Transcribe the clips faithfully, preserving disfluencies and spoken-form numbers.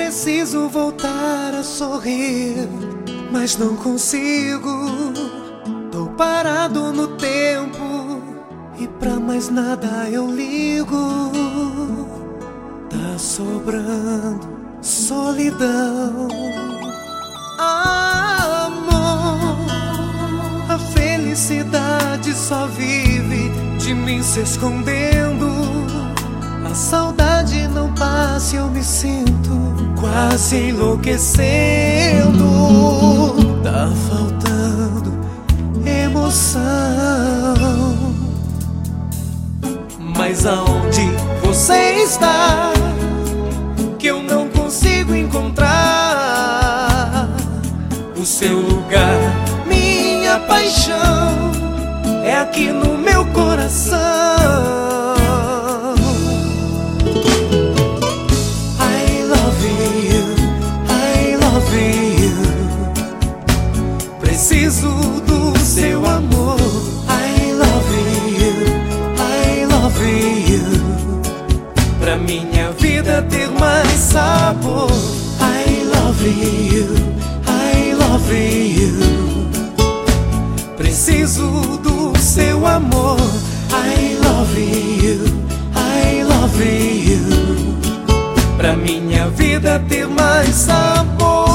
Preciso voltar a sorrir, mas não consigo. Tô parado no tempo e pra mais nada eu ligo. Tá sobrando solidão. Amor, a felicidade só vive de mim se escondendo. A saudade não passa e eu me sinto quase enlouquecendo. Tá faltando emoção. Mas aonde você está? Que eu não consigo encontrar o seu lugar. Minha paixão é aqui no meu coração. Preciso do seu amor. I love you, I love you. Pra minha vida ter mais sabor. I love you, I love you. Preciso do seu amor. I love you, I love you. Pra minha vida ter mais sabor.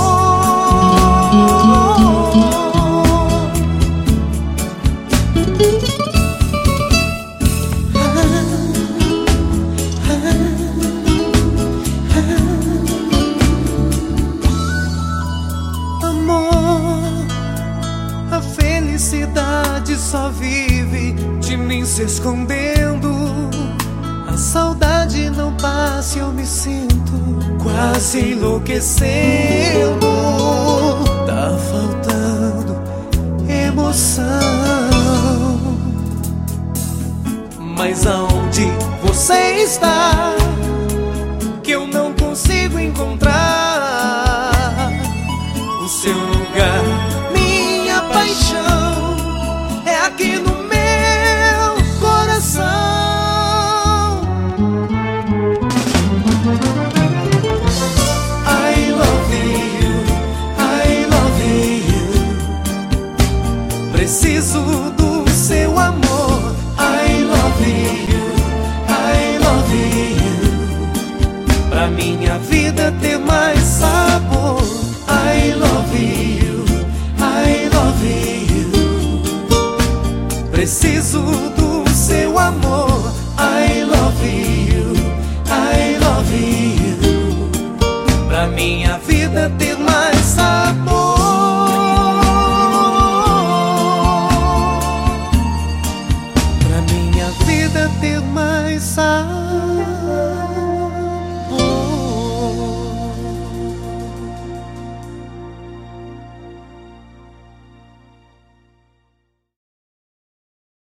A felicidade só vive de mim se escondendo. A saudade não passa e eu me sinto quase enlouquecendo. Tá faltando emoção. Mas aonde você está? Que eu não consigo encontrar o seu lugar. Minha paixão é aqui no meu coração. I love you, I love you. Preciso do seu amor. I love you, I love you. Pra minha vida ter mais sabor. I love you, I love you. Preciso do seu amor. I love you, I love you. Pra minha vida ter